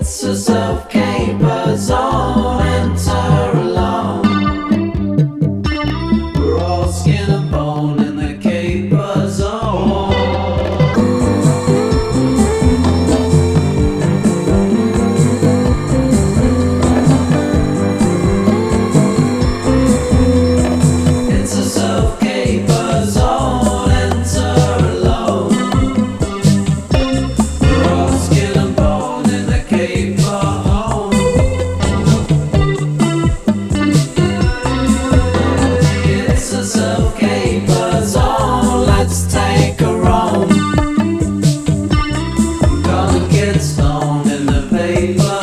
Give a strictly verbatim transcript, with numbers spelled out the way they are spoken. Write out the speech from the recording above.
It's a self-caper zone, enter alone. We're all skin and bone in the caper zone. It's a self-caper zone, enter alone. We're all skin and bone in the caper home. It's a self-caper zone, let's take a roam. Gonna get stoned in the paper